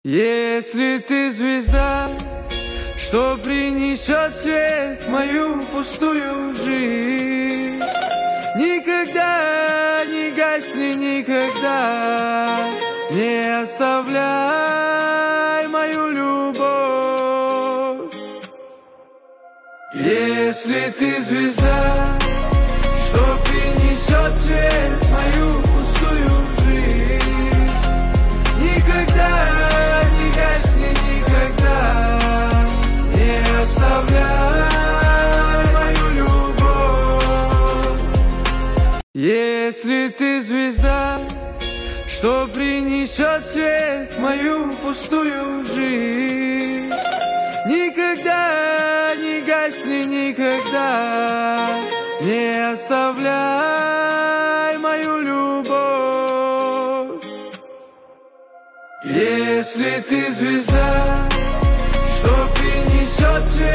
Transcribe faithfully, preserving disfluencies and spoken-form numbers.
Если ты звезда, что принесет свет в мою пустую жизнь, никогда не гасни, никогда не оставляй мою любовь. Если ты звезда, что принесет свет в мою пустую жизнь, никогда не гасни, никогда не оставляй мою любовь. Если ты звезда, что принесет свет в мою пустую жизнь, никогда не гасни, никогда не оставляй мою любовь. Если ты звезда, что принесет свет